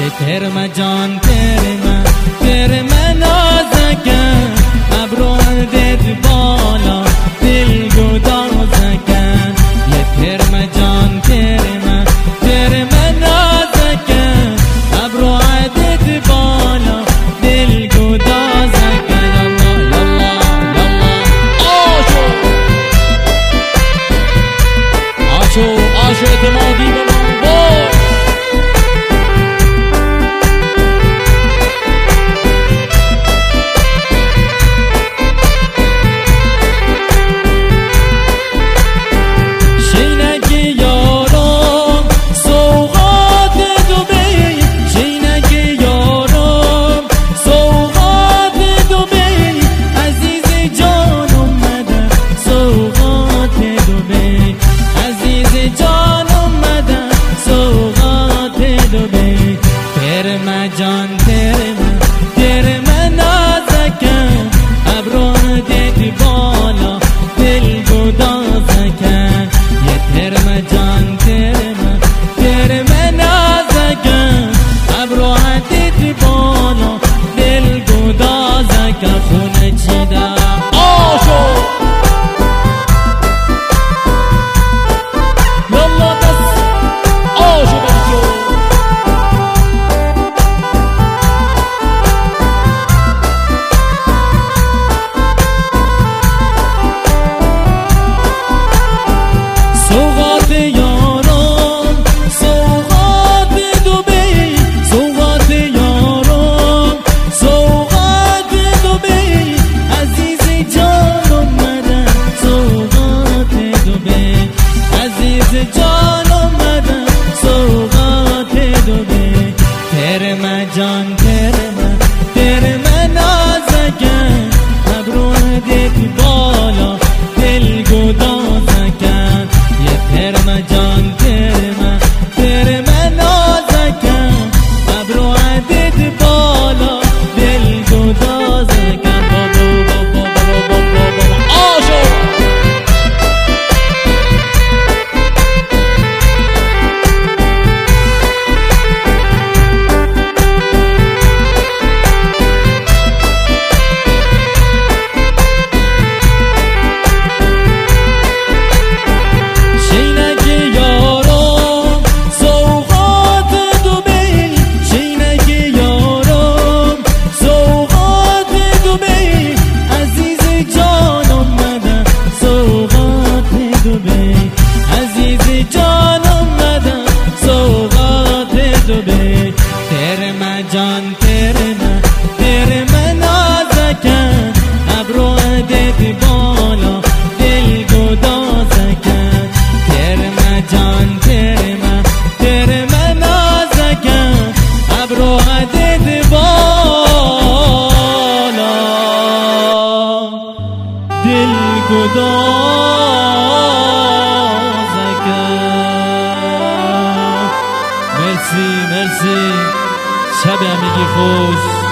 ترم جان ترم نازکن ابرو دید بالا دل گدازکن یه ترم جان ترم نازکن ابرو دید بالا دل گدازکن یلا آشو اعتمادی به من باش جان ترم نازکن ابرو دید بالا دل گدازکن یه ترم جان ترم نازکن ابرو دید بالا دل گدازکن خونه چیدم آشو یلا دست آشو بشو جان اومدن سوغات دبی ترم جان ترم نازکن ابرو دید بالا دل گدازکن یه ترم جان ترم نازکن ابرو دید بالا دل گدازکن آشو عزیز جان اومدن سوغات دبی ترم جان ترم نازکن ابرو دید بالا دل گدازکن ترم جان ترم نازکن ابرو دید بالا دل گدازکن مرسی شب همگی خوش.